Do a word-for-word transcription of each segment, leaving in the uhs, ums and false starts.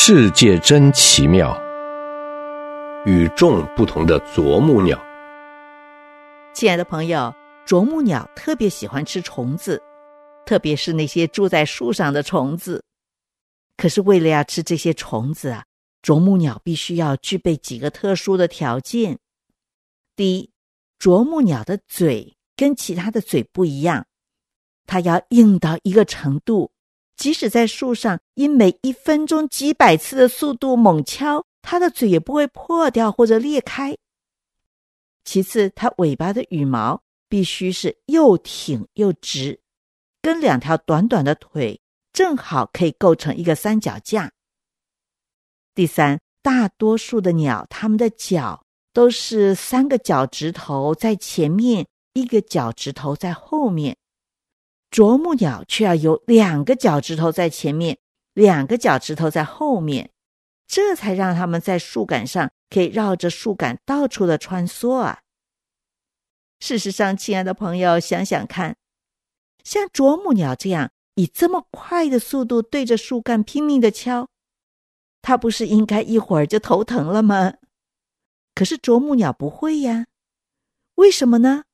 世界真奇妙，与众不同的啄木鸟。 亲爱的朋友，啄木鸟特别喜欢吃虫子，特别是那些住在树上的虫子。可是为了要吃这些虫子啊，啄木鸟必须要具备几个特殊的条件。第一，啄木鸟的嘴跟其他的嘴不一样，它要硬到一个程度，即使在树上以每一分钟几百次的速度猛敲，它的嘴也不会破掉或者裂开。其次，它尾巴的羽毛必须是又挺又直，跟两条短短的腿正好可以构成一个三脚架。第三，大多数的鸟，它们的脚都是三个脚趾头在前面，一个脚趾头在后面。啄木鸟却要有两个脚趾头在前面，两个脚趾头在后面，这才让它们在树干上可以绕着树干到处的穿梭啊。事实上，亲爱的朋友，想想看，像啄木鸟这样以这么快的速度对着树干拼命的敲，它不是应该一会儿就头疼了吗？可是啄木鸟不会呀，为什么呢？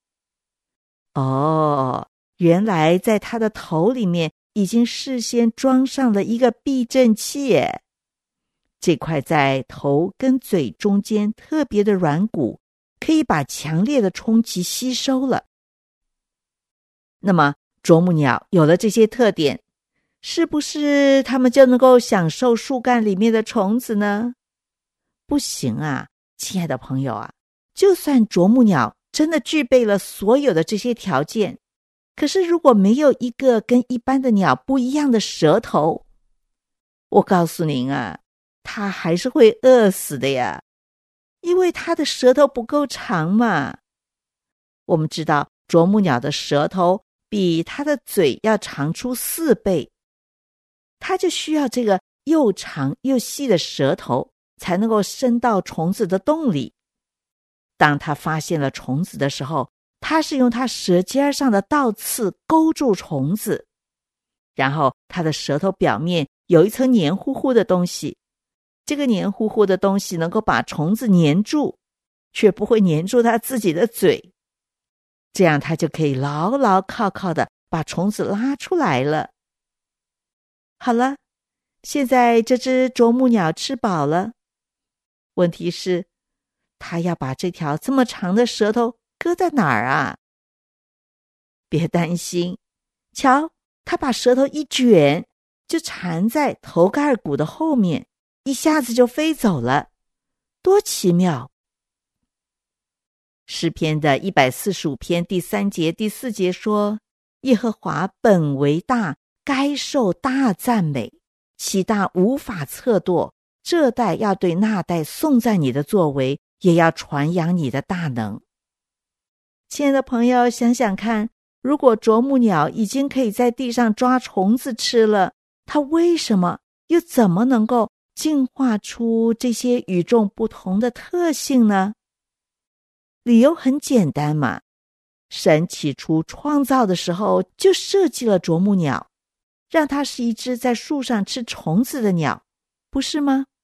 哦，原来在它的头里面已经事先装上了一个避震器耶。这块在头跟嘴中间特别的软骨，可以把强烈的冲击吸收了。那么啄木鸟有了这些特点，是不是它们就能够享受树干里面的虫子呢？不行啊，亲爱的朋友啊，就算啄木鸟真的具备了所有的这些条件，可是如果没有一个跟一般的鸟不一样的舌头，我告诉您啊，它还是会饿死的呀，因为它的舌头不够长嘛。我们知道啄木鸟的舌头比它的嘴要长出四倍，它就需要这个又长又细的舌头才能够伸到虫子的洞里。当它发现了虫子的时候，它是用它舌尖上的倒刺勾住虫子，然后它的舌头表面有一层黏糊糊的东西，这个黏糊糊的东西能够把虫子黏住，却不会黏住它自己的嘴，这样它就可以牢牢靠靠的把虫子拉出来了。好了，现在这只啄木鸟吃饱了，问题是它要把这条这么长的舌头搁在哪儿啊？别担心，瞧，它把舌头一卷，就缠在头盖骨的后面，一下子就飞走了，多奇妙！诗篇的一百四十五篇第三节第四节说，耶和华本为大，该受大赞美，其大无法测度，这代要对那代颂赞你的作为，也要传扬你的大能。亲爱的朋友，想想看，如果啄木鸟已经可以在地上抓虫子吃了，它为什么又怎么能够进化出这些与众不同的特性呢？理由很简单嘛，神起初创造的时候就设计了啄木鸟，让它是一只在树上吃虫子的鸟，不是吗？